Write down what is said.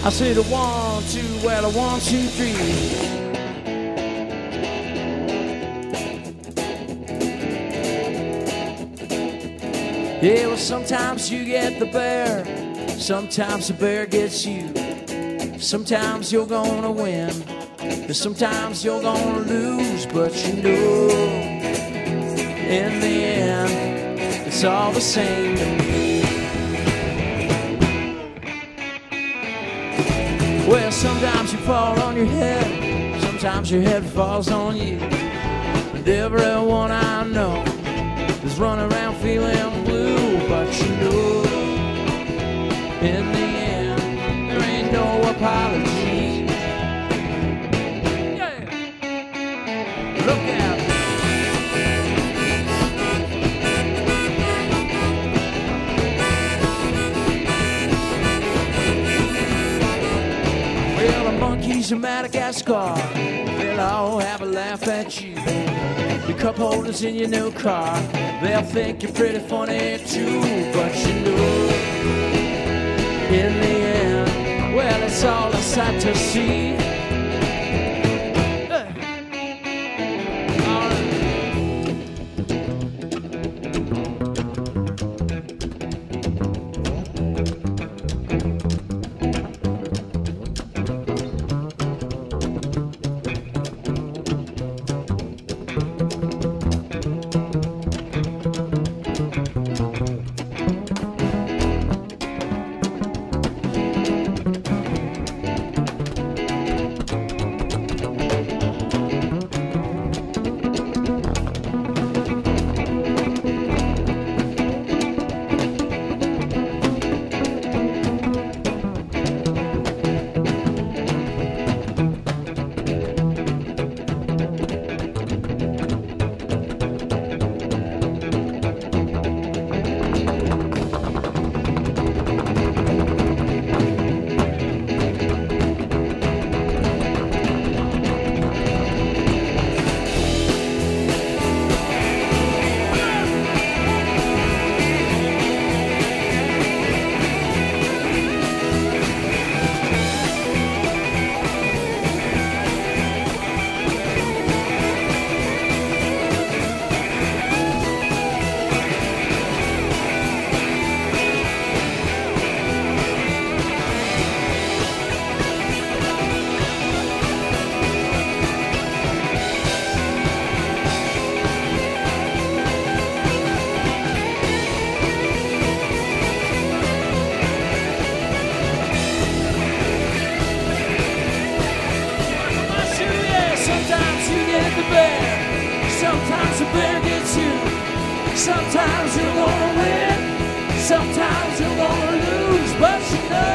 I said a 1, 2, well a 1, 2, 3. Yeah, well sometimes you get the bear, sometimes the bear gets you. Sometimes you're gonna win, and sometimes you're gonna lose, but you know, in the end, it's all the same to me. Well, sometimes you fall on your head, sometimes your head falls on you. And everyone I know is running around feeling blue, but you know, in the end, there ain't no apology. Yeah. Look out. Well, the monkeys in Madagascar, they'll all have a laugh at you. Your cup holders in your new car, they'll think you're pretty funny too, but you know, in the end, well, it's all a sight to see. Sometimes the bear gets you. Sometimes you're gonna win. Sometimes you're gonna lose. But you know,